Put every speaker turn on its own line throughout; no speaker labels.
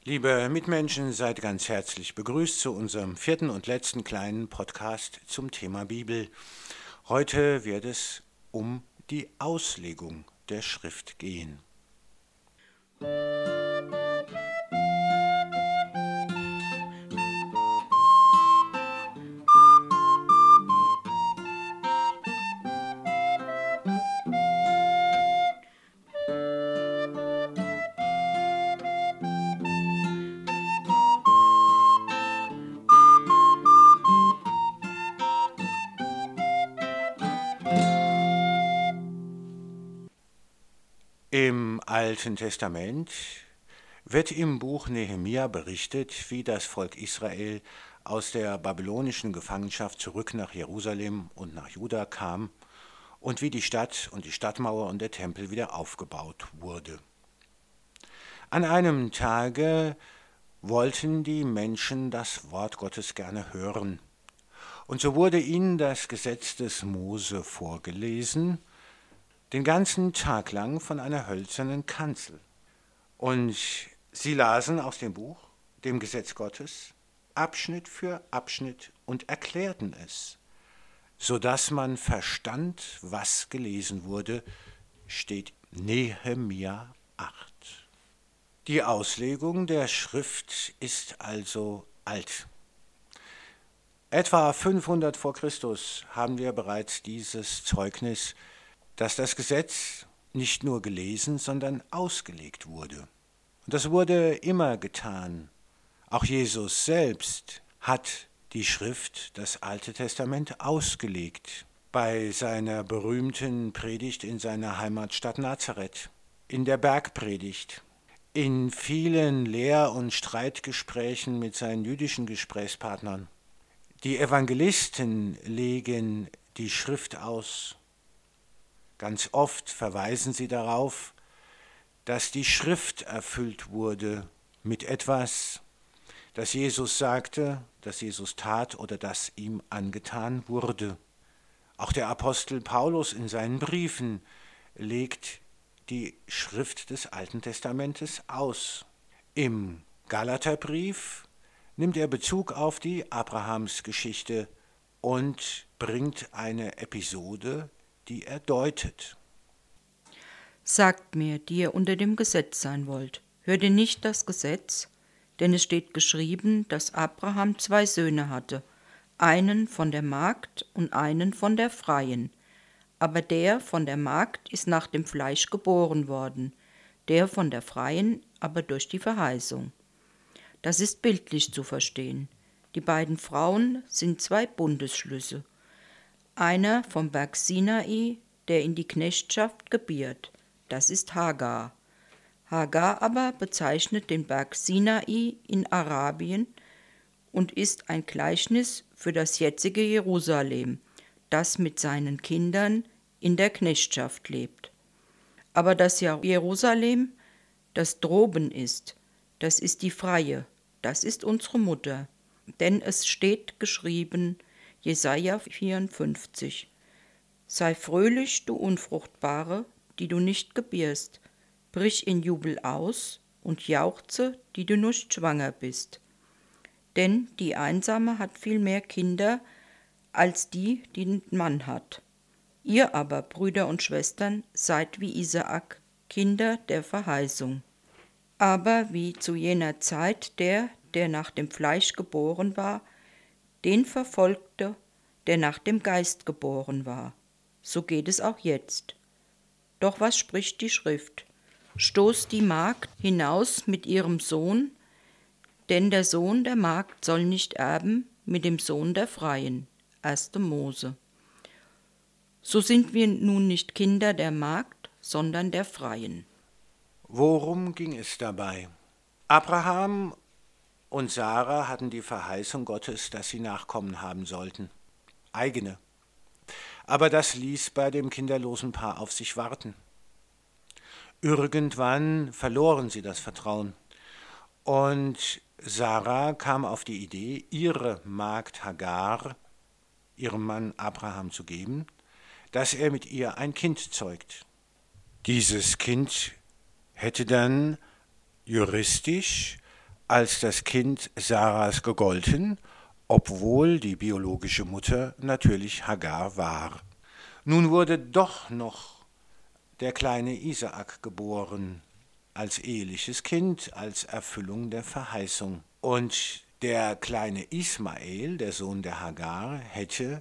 Liebe Mitmenschen, seid ganz herzlich begrüßt zu unserem vierten und letzten kleinen Podcast zum Thema Bibel. Heute wird es um die Auslegung der Schrift gehen. Im Alten Testament wird im Buch Nehemia berichtet, wie das Volk Israel aus der babylonischen Gefangenschaft zurück nach Jerusalem und nach Juda kam und wie die Stadt und die Stadtmauer und der Tempel wieder aufgebaut wurde. An einem Tage wollten die Menschen das Wort Gottes gerne hören. Und so wurde ihnen das Gesetz des Mose vorgelesen, den ganzen Tag lang von einer hölzernen Kanzel. Und sie lasen aus dem Buch, dem Gesetz Gottes, Abschnitt für Abschnitt und erklärten es, sodass man verstand, was gelesen wurde, steht Nehemia 8. Die Auslegung der Schrift ist also alt. Etwa 500 vor Christus haben wir bereits dieses Zeugnis, dass das Gesetz nicht nur gelesen, sondern ausgelegt wurde. Und das wurde immer getan. Auch Jesus selbst hat die Schrift, das Alte Testament, ausgelegt. Bei seiner berühmten Predigt in seiner Heimatstadt Nazareth, in der Bergpredigt, in vielen Lehr- und Streitgesprächen mit seinen jüdischen Gesprächspartnern. Die Evangelisten legen die Schrift aus. Ganz oft verweisen sie darauf, dass die Schrift erfüllt wurde mit etwas, das Jesus sagte, das Jesus tat oder das ihm angetan wurde. Auch der Apostel Paulus in seinen Briefen legt die Schrift des Alten Testamentes aus. Im Galaterbrief nimmt er Bezug auf die Abrahamsgeschichte und bringt eine Episode, die er deutet.
Sagt mir, die ihr unter dem Gesetz sein wollt, hört ihr nicht das Gesetz? Denn es steht geschrieben, dass Abraham 2 Söhne hatte, einen von der Magd und einen von der Freien. Aber der von der Magd ist nach dem Fleisch geboren worden, der von der Freien aber durch die Verheißung. Das ist bildlich zu verstehen. Die beiden Frauen sind 2 Bundesschlüsse. Einer vom Berg Sinai, der in die Knechtschaft gebiert. Das ist Hagar. Hagar aber bezeichnet den Berg Sinai in Arabien und ist ein Gleichnis für das jetzige Jerusalem, das mit seinen Kindern in der Knechtschaft lebt. Aber das Jerusalem, das droben ist, das ist die Freie, das ist unsere Mutter. Denn es steht geschrieben, Jesaja 54, sei fröhlich, du Unfruchtbare, die du nicht gebierst, brich in Jubel aus und jauchze, die du nicht schwanger bist. Denn die Einsame hat viel mehr Kinder, als die einen Mann hat. Ihr aber, Brüder und Schwestern, seid wie Isaak, Kinder der Verheißung. Aber wie zu jener Zeit der nach dem Fleisch geboren war, den verfolgte, der nach dem Geist geboren war. So geht es auch jetzt. Doch was spricht die Schrift? Stoß die Magd hinaus mit ihrem Sohn, denn der Sohn der Magd soll nicht erben mit dem Sohn der Freien. 1. Mose. So sind wir nun nicht Kinder der Magd, sondern der Freien.
Worum ging es dabei? Abraham und Sarah hatten die Verheißung Gottes, dass sie Nachkommen haben sollten. Eigene. Aber das ließ bei dem kinderlosen Paar auf sich warten. Irgendwann verloren sie das Vertrauen. Und Sarah kam auf die Idee, ihre Magd Hagar ihrem Mann Abraham zu geben, dass er mit ihr ein Kind zeugt. Dieses Kind hätte dann juristisch als das Kind Saras gegolten, obwohl die biologische Mutter natürlich Hagar war. Nun wurde doch noch der kleine Isaak geboren, als eheliches Kind, als Erfüllung der Verheißung. Und der kleine Ismael, der Sohn der Hagar, hätte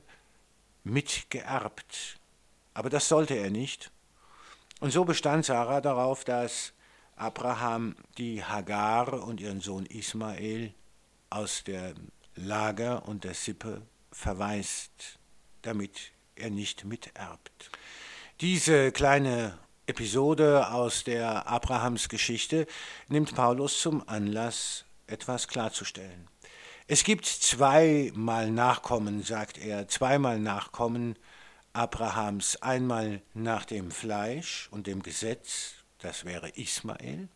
mitgeerbt. Aber das sollte er nicht. Und so bestand Sarah darauf, dass Abraham die Hagar und ihren Sohn Ismael aus dem Lager und der Sippe verweist, damit er nicht miterbt. Diese kleine Episode aus der Abrahams-Geschichte nimmt Paulus zum Anlass, etwas klarzustellen. Es gibt zweimal Nachkommen, sagt er, zweimal Nachkommen Abrahams, einmal nach dem Fleisch und dem Gesetz, das wäre Ismael,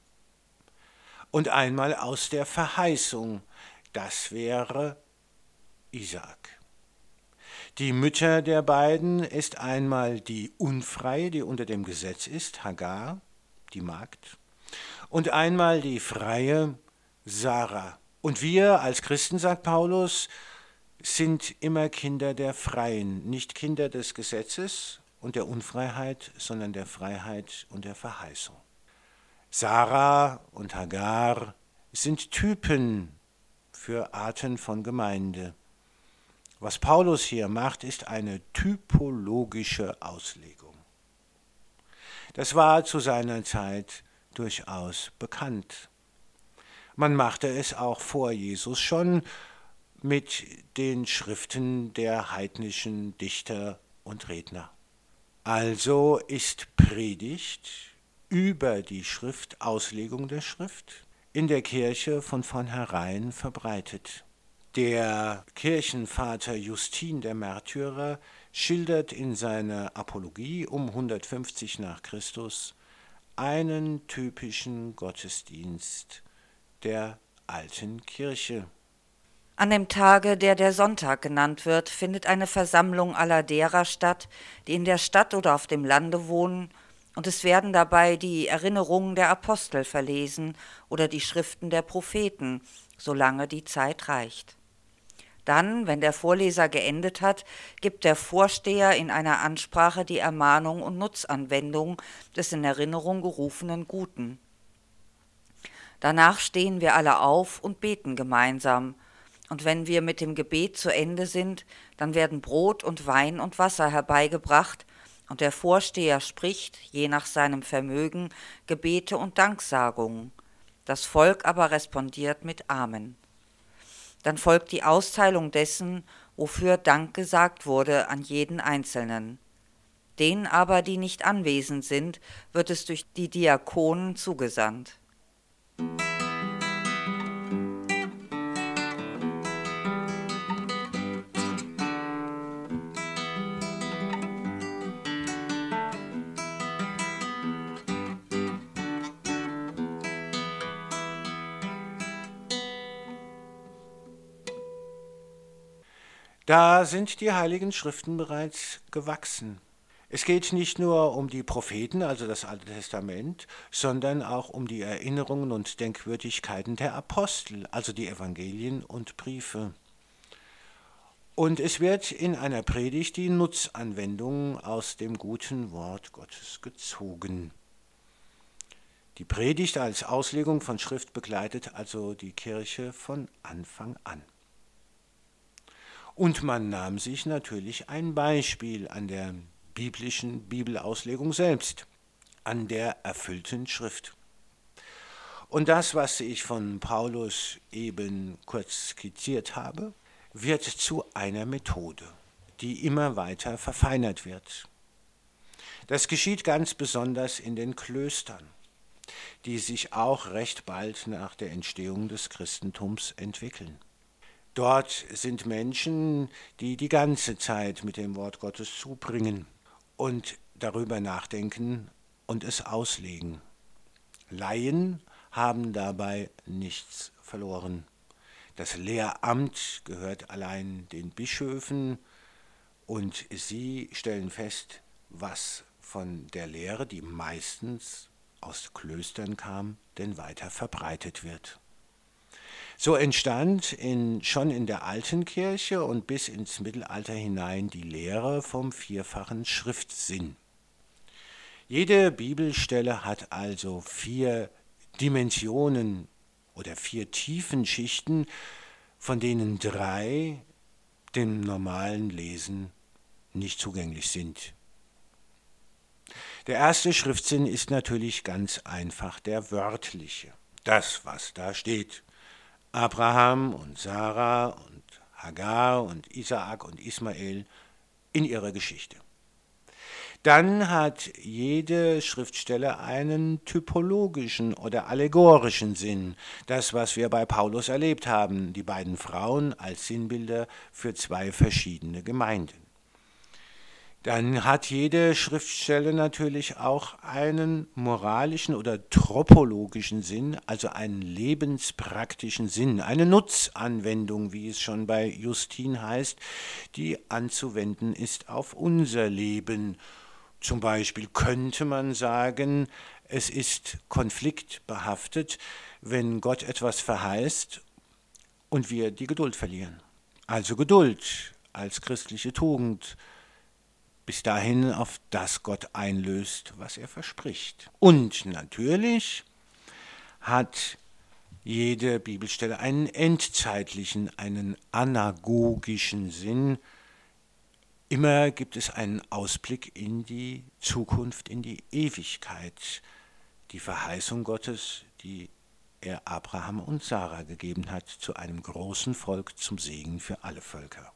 und einmal aus der Verheißung, das wäre Isaak. Die Mutter der beiden ist einmal die Unfreie, die unter dem Gesetz ist, Hagar, die Magd, und einmal die Freie, Sarah. Und wir als Christen, sagt Paulus, sind immer Kinder der Freien, nicht Kinder des Gesetzes und der Unfreiheit, sondern der Freiheit und der Verheißung. Sarah und Hagar sind Typen für Arten von Gemeinde. Was Paulus hier macht, ist eine typologische Auslegung. Das war zu seiner Zeit durchaus bekannt. Man machte es auch vor Jesus schon mit den Schriften der heidnischen Dichter und Redner. Also ist Predigt über die Schrift, Auslegung der Schrift, in der Kirche von vornherein verbreitet. Der Kirchenvater Justin der Märtyrer schildert in seiner Apologie um 150 nach Christus einen typischen Gottesdienst der alten Kirche.
An dem Tage, der Sonntag genannt wird, findet eine Versammlung aller derer statt, die in der Stadt oder auf dem Lande wohnen, und es werden dabei die Erinnerungen der Apostel verlesen oder die Schriften der Propheten, solange die Zeit reicht. Dann, wenn der Vorleser geendet hat, gibt der Vorsteher in einer Ansprache die Ermahnung und Nutzanwendung des in Erinnerung gerufenen Guten. Danach stehen wir alle auf und beten gemeinsam. Und wenn wir mit dem Gebet zu Ende sind, dann werden Brot und Wein und Wasser herbeigebracht, und der Vorsteher spricht, je nach seinem Vermögen, Gebete und Danksagungen. Das Volk aber respondiert mit Amen. Dann folgt die Austeilung dessen, wofür Dank gesagt wurde, an jeden Einzelnen. Denen aber, die nicht anwesend sind, wird es durch die Diakonen zugesandt.
Da sind die Heiligen Schriften bereits gewachsen. Es geht nicht nur um die Propheten, also das Alte Testament, sondern auch um die Erinnerungen und Denkwürdigkeiten der Apostel, also die Evangelien und Briefe. Und es wird in einer Predigt die Nutzanwendung aus dem guten Wort Gottes gezogen. Die Predigt als Auslegung von Schrift begleitet also die Kirche von Anfang an. Und man nahm sich natürlich ein Beispiel an der biblischen Bibelauslegung selbst, an der erfüllten Schrift. Und das, was ich von Paulus eben kurz skizziert habe, wird zu einer Methode, die immer weiter verfeinert wird. Das geschieht ganz besonders in den Klöstern, die sich auch recht bald nach der Entstehung des Christentums entwickeln. Dort sind Menschen, die die ganze Zeit mit dem Wort Gottes zubringen und darüber nachdenken und es auslegen. Laien haben dabei nichts verloren. Das Lehramt gehört allein den Bischöfen und sie stellen fest, was von der Lehre, die meistens aus Klöstern kam, denn weiter verbreitet wird. So entstand schon in der alten Kirche und bis ins Mittelalter hinein die Lehre vom vierfachen Schriftsinn. Jede Bibelstelle hat also 4 Dimensionen oder 4 Tiefenschichten, von denen 3 dem normalen Lesen nicht zugänglich sind. Der erste Schriftsinn ist natürlich ganz einfach der wörtliche. Das, was da steht. Abraham und Sarah und Hagar und Isaak und Ismael in ihrer Geschichte. Dann hat jede Schriftstelle einen typologischen oder allegorischen Sinn. Das, was wir bei Paulus erlebt haben, die beiden Frauen als Sinnbilder für 2 verschiedene Gemeinden. Dann hat jede Schriftstelle natürlich auch einen moralischen oder tropologischen Sinn, also einen lebenspraktischen Sinn, eine Nutzanwendung, wie es schon bei Justin heißt, die anzuwenden ist auf unser Leben. Zum Beispiel könnte man sagen, es ist konfliktbehaftet, wenn Gott etwas verheißt und wir die Geduld verlieren. Also Geduld als christliche Tugend, bis dahin, auf das Gott einlöst, was er verspricht. Und natürlich hat jede Bibelstelle einen endzeitlichen, einen anagogischen Sinn. Immer gibt es einen Ausblick in die Zukunft, in die Ewigkeit, die Verheißung Gottes, die er Abraham und Sarah gegeben hat, zu einem großen Volk zum Segen für alle Völker.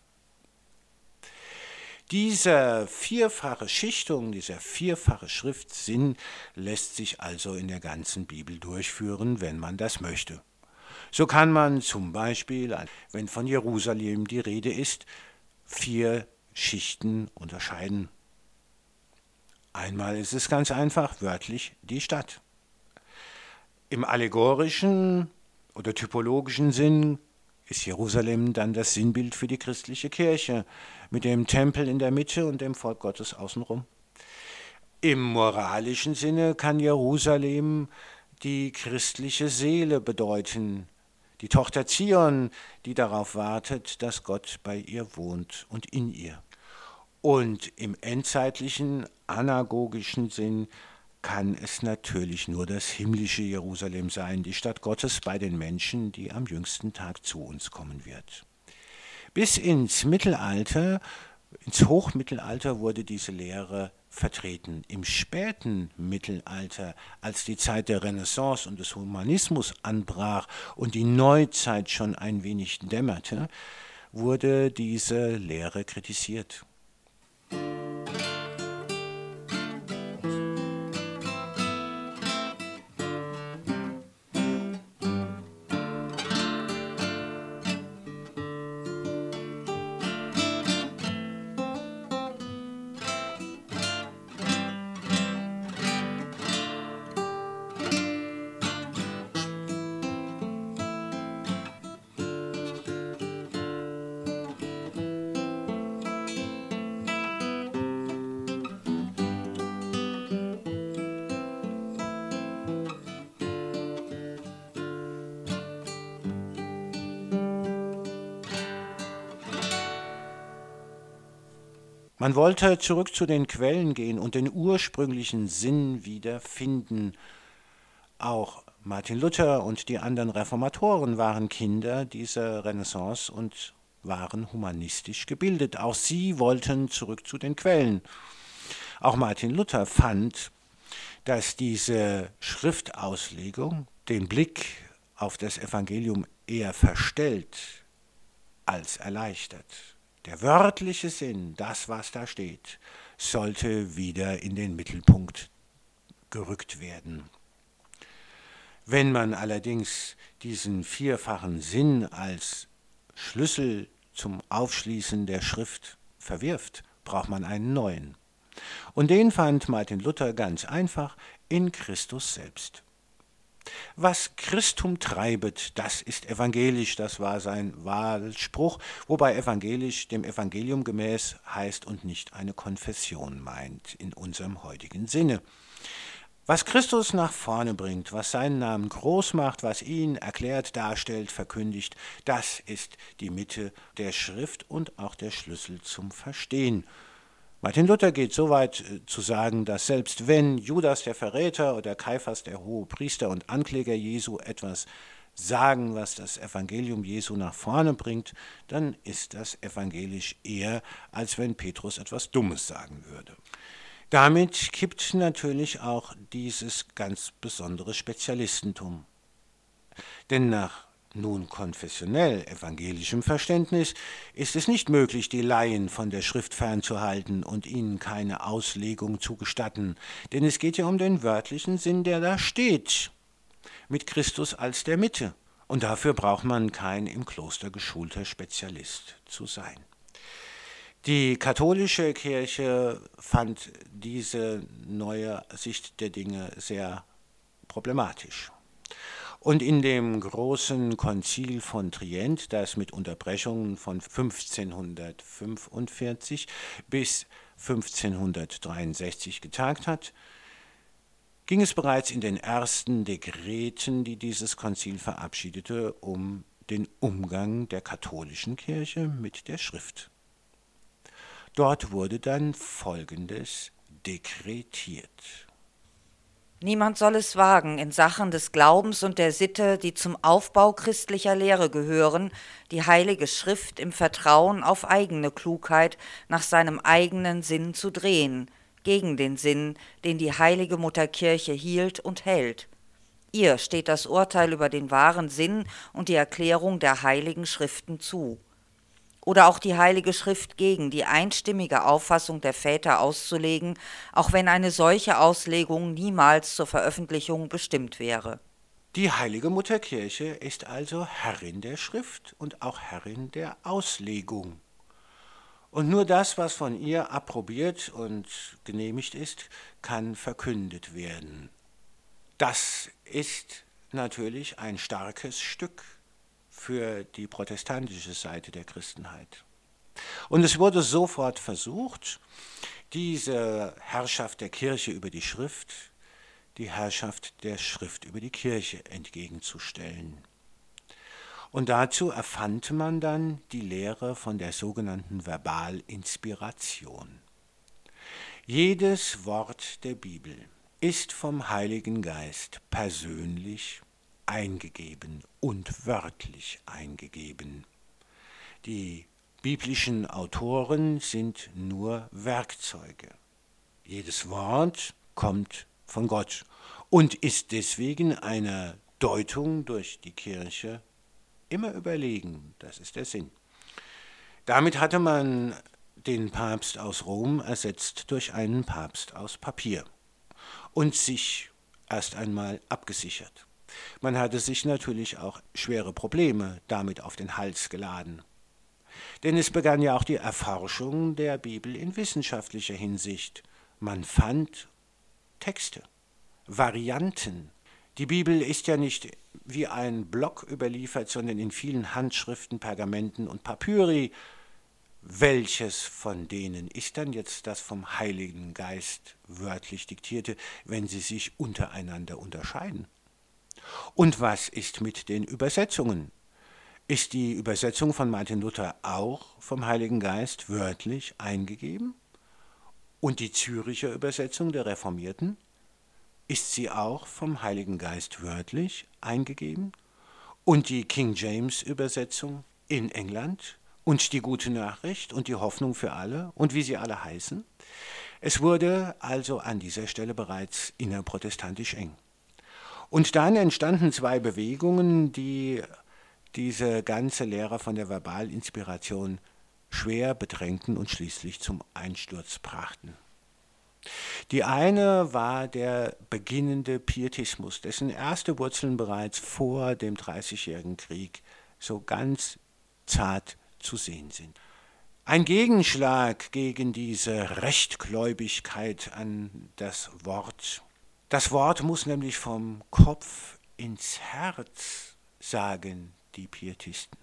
Diese vierfache Schichtung, dieser vierfache Schriftsinn lässt sich also in der ganzen Bibel durchführen, wenn man das möchte. So kann man zum Beispiel, wenn von Jerusalem die Rede ist, 4 Schichten unterscheiden. Einmal ist es ganz einfach, wörtlich die Stadt. Im allegorischen oder typologischen Sinn ist Jerusalem dann das Sinnbild für die christliche Kirche, mit dem Tempel in der Mitte und dem Volk Gottes außenrum. Im moralischen Sinne kann Jerusalem die christliche Seele bedeuten, die Tochter Zion, die darauf wartet, dass Gott bei ihr wohnt und in ihr. Und im endzeitlichen, anagogischen Sinn kann es natürlich nur das himmlische Jerusalem sein, die Stadt Gottes bei den Menschen, die am jüngsten Tag zu uns kommen wird. Bis ins Mittelalter, ins Hochmittelalter wurde diese Lehre vertreten. Im späten Mittelalter, als die Zeit der Renaissance und des Humanismus anbrach und die Neuzeit schon ein wenig dämmerte, wurde diese Lehre kritisiert. Man wollte zurück zu den Quellen gehen und den ursprünglichen Sinn wiederfinden. Auch Martin Luther und die anderen Reformatoren waren Kinder dieser Renaissance und waren humanistisch gebildet. Auch sie wollten zurück zu den Quellen. Auch Martin Luther fand, dass diese Schriftauslegung den Blick auf das Evangelium eher verstellt als erleichtert. Der wörtliche Sinn, das, was da steht, sollte wieder in den Mittelpunkt gerückt werden. Wenn man allerdings diesen vierfachen Sinn als Schlüssel zum Aufschließen der Schrift verwirft, braucht man einen neuen. Und den fand Martin Luther ganz einfach in Christus selbst. Was Christum treibet, das ist evangelisch, das war sein Wahlspruch, wobei evangelisch dem Evangelium gemäß heißt und nicht eine Konfession meint in unserem heutigen Sinne. Was Christus nach vorne bringt, was seinen Namen groß macht, was ihn erklärt, darstellt, verkündigt, das ist die Mitte der Schrift und auch der Schlüssel zum Verstehen. Martin Luther geht so weit zu sagen, dass selbst wenn Judas der Verräter oder Kaiphas der Hohepriester und Ankläger Jesu etwas sagen, was das Evangelium Jesu nach vorne bringt, dann ist das evangelisch eher, als wenn Petrus etwas Dummes sagen würde. Damit kippt natürlich auch dieses ganz besondere Spezialistentum. Denn nach nun konfessionell evangelischem Verständnis ist es nicht möglich, die Laien von der Schrift fernzuhalten und ihnen keine Auslegung zu gestatten, denn es geht ja um den wörtlichen Sinn, der da steht, mit Christus als der Mitte. Und dafür braucht man kein im Kloster geschulter Spezialist zu sein. Die katholische Kirche fand diese neue Sicht der Dinge sehr problematisch. Und in dem großen Konzil von Trient, das mit Unterbrechungen von 1545 bis 1563 getagt hat, ging es bereits in den ersten Dekreten, die dieses Konzil verabschiedete, um den Umgang der katholischen Kirche mit der Schrift. Dort wurde dann Folgendes dekretiert.
Niemand soll es wagen, in Sachen des Glaubens und der Sitte, die zum Aufbau christlicher Lehre gehören, die Heilige Schrift im Vertrauen auf eigene Klugheit nach seinem eigenen Sinn zu drehen, gegen den Sinn, den die heilige Mutterkirche hielt und hält. Ihr steht das Urteil über den wahren Sinn und die Erklärung der heiligen Schriften zu. Oder auch die Heilige Schrift gegen die einstimmige Auffassung der Väter auszulegen, auch wenn eine solche Auslegung niemals zur Veröffentlichung bestimmt wäre.
Die heilige Mutterkirche ist also Herrin der Schrift und auch Herrin der Auslegung. Und nur das, was von ihr approbiert und genehmigt ist, kann verkündet werden. Das ist natürlich ein starkes Stück für die protestantische Seite der Christenheit. Und es wurde sofort versucht, diese Herrschaft der Kirche über die Schrift, die Herrschaft der Schrift über die Kirche entgegenzustellen. Und dazu erfand man dann die Lehre von der sogenannten Verbalinspiration. Jedes Wort der Bibel ist vom Heiligen Geist persönlich eingegeben und wörtlich eingegeben. Die biblischen Autoren sind nur Werkzeuge. Jedes Wort kommt von Gott und ist deswegen einer Deutung durch die Kirche immer überlegen. Das ist der Sinn. Damit hatte man den Papst aus Rom ersetzt durch einen Papst aus Papier und sich erst einmal abgesichert. Man hatte sich natürlich auch schwere Probleme damit auf den Hals geladen. Denn es begann ja auch die Erforschung der Bibel in wissenschaftlicher Hinsicht. Man fand Texte, Varianten. Die Bibel ist ja nicht wie ein Block überliefert, sondern in vielen Handschriften, Pergamenten und Papyri. Welches von denen ist dann jetzt das vom Heiligen Geist wörtlich diktierte, wenn sie sich untereinander unterscheiden? Und was ist mit den Übersetzungen? Ist die Übersetzung von Martin Luther auch vom Heiligen Geist wörtlich eingegeben? Und die Züricher Übersetzung der Reformierten? Ist sie auch vom Heiligen Geist wörtlich eingegeben? Und die King James Übersetzung in England? Und die Gute Nachricht und die Hoffnung für alle und wie sie alle heißen? Es wurde also an dieser Stelle bereits innerprotestantisch eng. Und dann entstanden zwei Bewegungen, die diese ganze Lehre von der Verbalinspiration schwer bedrängten und schließlich zum Einsturz brachten. Die eine war der beginnende Pietismus, dessen erste Wurzeln bereits vor dem Dreißigjährigen Krieg so ganz zart zu sehen sind. Ein Gegenschlag gegen diese Rechtgläubigkeit an das Wort. Das Wort muss nämlich vom Kopf ins Herz, sagen die Pietisten.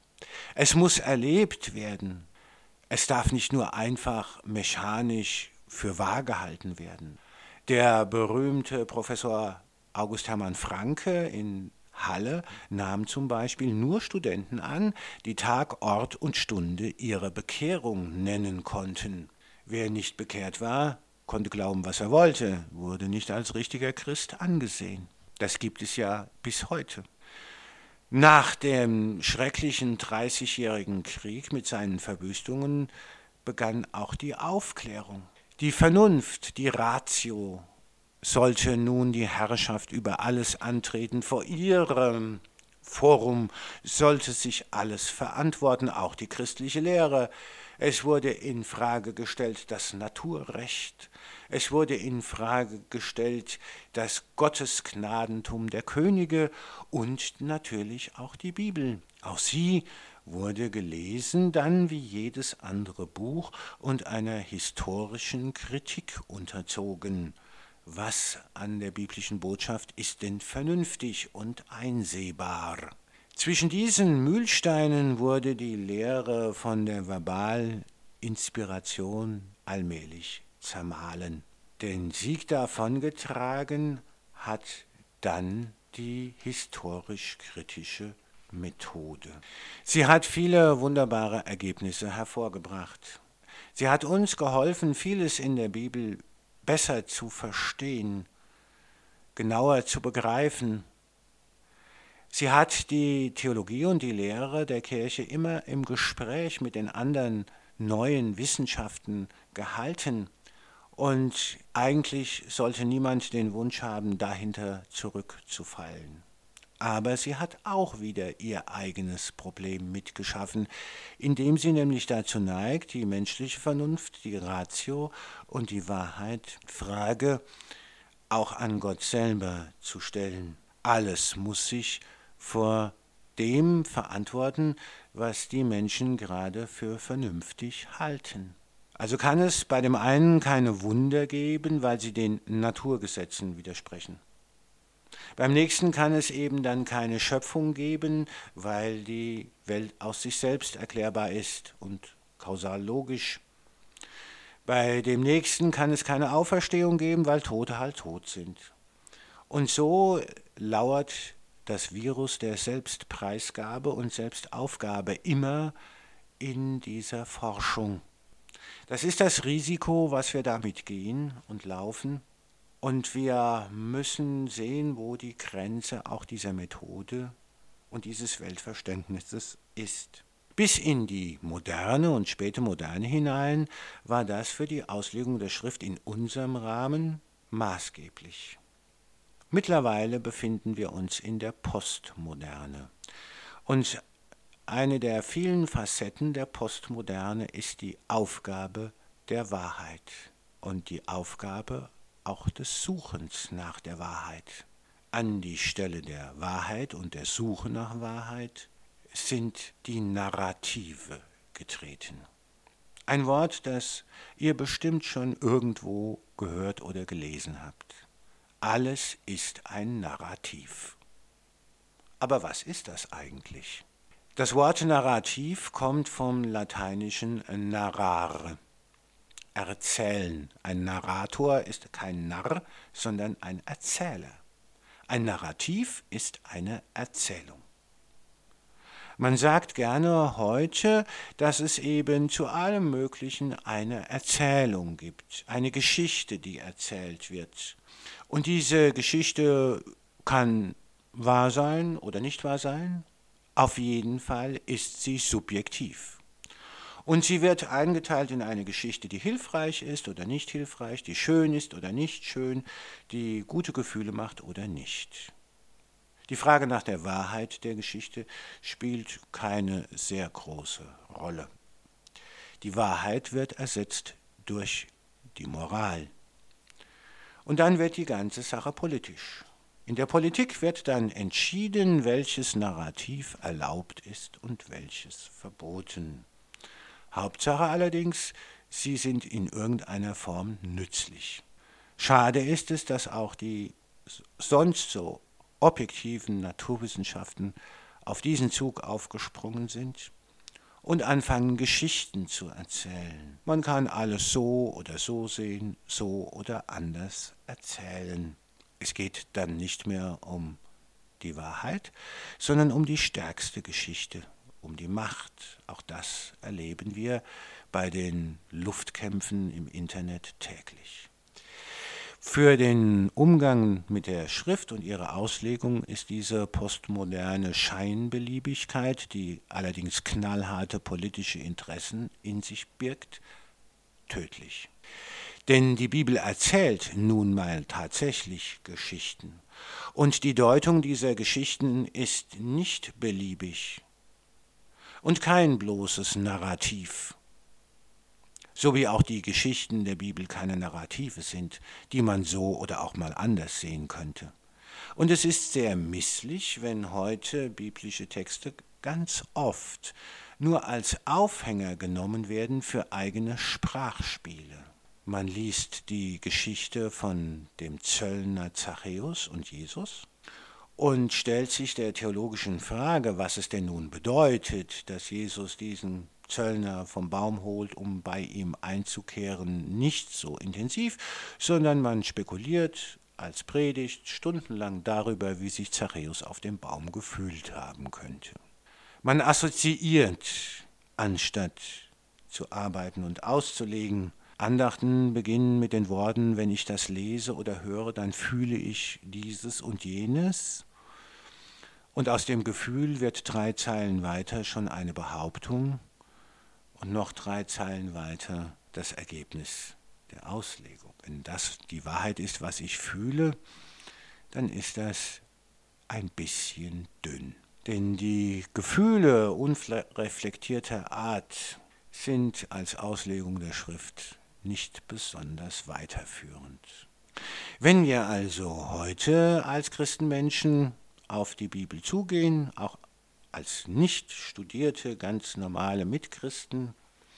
Es muss erlebt werden. Es darf nicht nur einfach mechanisch für wahr gehalten werden. Der berühmte Professor August Hermann Francke in Halle nahm zum Beispiel nur Studenten an, die Tag, Ort und Stunde ihrer Bekehrung nennen konnten. Wer nicht bekehrt war, konnte glauben, was er wollte, wurde nicht als richtiger Christ angesehen. Das gibt es ja bis heute. Nach dem schrecklichen 30-jährigen Krieg mit seinen Verwüstungen begann auch die Aufklärung. Die Vernunft, die Ratio, sollte nun die Herrschaft über alles antreten. Vor ihrem Forum sollte sich alles verantworten, auch die christliche Lehre. Es wurde in Frage gestellt das Naturrecht. Es wurde in Frage gestellt das Gottesgnadentum der Könige und natürlich auch die Bibel. Auch sie wurde gelesen, dann wie jedes andere Buch und einer historischen Kritik unterzogen. Was an der biblischen Botschaft ist denn vernünftig und einsehbar? Zwischen diesen Mühlsteinen wurde die Lehre von der Verbalinspiration allmählich zermahlen. Den Sieg davongetragen hat dann die historisch-kritische Methode. Sie hat viele wunderbare Ergebnisse hervorgebracht. Sie hat uns geholfen, vieles in der Bibel besser zu verstehen, genauer zu begreifen. Sie hat die Theologie und die Lehre der Kirche immer im Gespräch mit den anderen neuen Wissenschaften gehalten. Und eigentlich sollte niemand den Wunsch haben, dahinter zurückzufallen. Aber sie hat auch wieder ihr eigenes Problem mitgeschaffen, indem sie nämlich dazu neigt, die menschliche Vernunft, die Ratio und die Wahrheit Frage auch an Gott selber zu stellen. Alles muss sich vor dem verantworten, was die Menschen gerade für vernünftig halten. Also kann es bei dem einen keine Wunder geben, weil sie den Naturgesetzen widersprechen. Beim nächsten kann es eben dann keine Schöpfung geben, weil die Welt aus sich selbst erklärbar ist und kausal logisch. Bei dem nächsten kann es keine Auferstehung geben, weil Tote halt tot sind. Und so lauert das Virus der Selbstpreisgabe und Selbstaufgabe immer in dieser Forschung. Das ist das Risiko, was wir damit gehen und laufen. Und wir müssen sehen, wo die Grenze auch dieser Methode und dieses Weltverständnisses ist. Bis in die moderne und späte Moderne hinein war das für die Auslegung der Schrift in unserem Rahmen maßgeblich. Mittlerweile befinden wir uns in der Postmoderne. Und eine der vielen Facetten der Postmoderne ist die Aufgabe der Wahrheit und die Aufgabe auch des Suchens nach der Wahrheit. An die Stelle der Wahrheit und der Suche nach Wahrheit sind die Narrative getreten. Ein Wort, das ihr bestimmt schon irgendwo gehört oder gelesen habt. Alles ist ein Narrativ. Aber was ist das eigentlich? Das Wort Narrativ kommt vom lateinischen narrare, erzählen. Ein Narrator ist kein Narr, sondern ein Erzähler. Ein Narrativ ist eine Erzählung. Man sagt gerne heute, dass es eben zu allem Möglichen eine Erzählung gibt, eine Geschichte, die erzählt wird. Und diese Geschichte kann wahr sein oder nicht wahr sein. Auf jeden Fall ist sie subjektiv. Und sie wird eingeteilt in eine Geschichte, die hilfreich ist oder nicht hilfreich, die schön ist oder nicht schön, die gute Gefühle macht oder nicht. Die Frage nach der Wahrheit der Geschichte spielt keine sehr große Rolle. Die Wahrheit wird ersetzt durch die Moral. Und dann wird die ganze Sache politisch. In der Politik wird dann entschieden, welches Narrativ erlaubt ist und welches verboten. Hauptsache allerdings, sie sind in irgendeiner Form nützlich. Schade ist es, dass auch die sonst so objektiven Naturwissenschaften auf diesen Zug aufgesprungen sind und anfangen, Geschichten zu erzählen. Man kann alles so oder so sehen, so oder anders erzählen. Es geht dann nicht mehr um die Wahrheit, sondern um die stärkste Geschichte, um die Macht. Auch das erleben wir bei den Luftkämpfen im Internet täglich. Für den Umgang mit der Schrift und ihre Auslegung ist diese postmoderne Scheinbeliebigkeit, die allerdings knallharte politische Interessen in sich birgt, tödlich. Denn die Bibel erzählt nun mal tatsächlich Geschichten. Und die Deutung dieser Geschichten ist nicht beliebig und kein bloßes Narrativ. So wie auch die Geschichten der Bibel keine Narrative sind, die man so oder auch mal anders sehen könnte. Und es ist sehr misslich, wenn heute biblische Texte ganz oft nur als Aufhänger genommen werden für eigene Sprachspiele. Man liest die Geschichte von dem Zöllner Zachäus und Jesus und stellt sich der theologischen Frage, was es denn nun bedeutet, dass Jesus diesen Zöllner vom Baum holt, um bei ihm einzukehren, nicht so intensiv, sondern man spekuliert als Predigt stundenlang darüber, wie sich Zachäus auf dem Baum gefühlt haben könnte. Man assoziiert, anstatt zu arbeiten und auszulegen. Andachten beginnen mit den Worten, wenn ich das lese oder höre, dann fühle ich dieses und jenes. Und aus dem Gefühl wird 3 Zeilen weiter schon eine Behauptung und noch 3 Zeilen weiter das Ergebnis der Auslegung. Wenn das die Wahrheit ist, was ich fühle, dann ist das ein bisschen dünn. Denn die Gefühle unreflektierter Art sind als Auslegung der Schrift nicht besonders weiterführend. Wenn wir also heute als Christenmenschen auf die Bibel zugehen, auch als nicht studierte, ganz normale Mitchristen,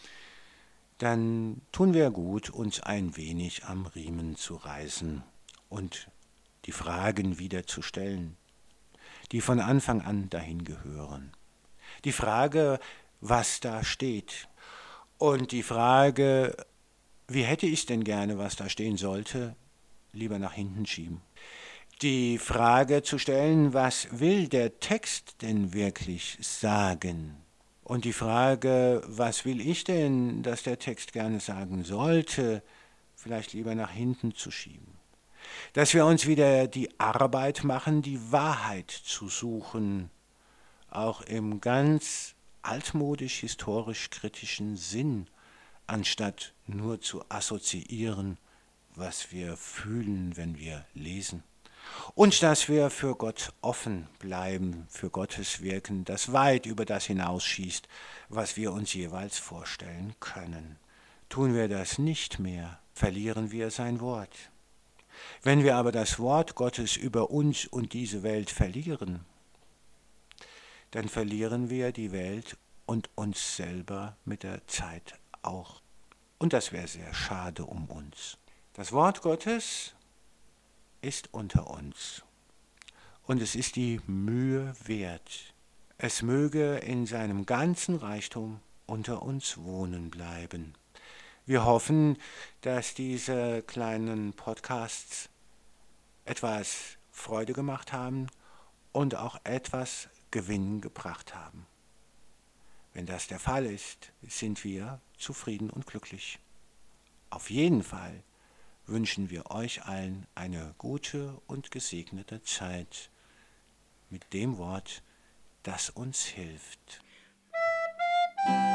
dann tun wir gut, uns ein wenig am Riemen zu reißen und die Fragen wieder zu stellen, die von Anfang an dahin gehören. Die Frage, was da steht, und die Frage, wie hätte ich denn gerne, was da stehen sollte, lieber nach hinten schieben. Die Frage zu stellen, was will der Text denn wirklich sagen? Und die Frage, was will ich denn, dass der Text gerne sagen sollte, vielleicht lieber nach hinten zu schieben. Dass wir uns wieder die Arbeit machen, die Wahrheit zu suchen, auch im ganz altmodisch-historisch-kritischen Sinn, anstatt nur zu assoziieren, was wir fühlen, wenn wir lesen. Und dass wir für Gott offen bleiben, für Gottes Wirken, das weit über das hinausschießt, was wir uns jeweils vorstellen können. Tun wir das nicht mehr, verlieren wir sein Wort. Wenn wir aber das Wort Gottes über uns und diese Welt verlieren, dann verlieren wir die Welt und uns selber mit der Zeit auch. Und das wäre sehr schade um uns. Das Wort Gottes ist unter uns und es ist die Mühe wert. Es möge in seinem ganzen Reichtum unter uns wohnen bleiben. Wir hoffen, dass diese kleinen Podcasts etwas Freude gemacht haben und auch etwas Gewinn gebracht haben. Wenn das der Fall ist, sind wir zufrieden und glücklich. Auf jeden Fall wünschen wir euch allen eine gute und gesegnete Zeit mit dem Wort, das uns hilft.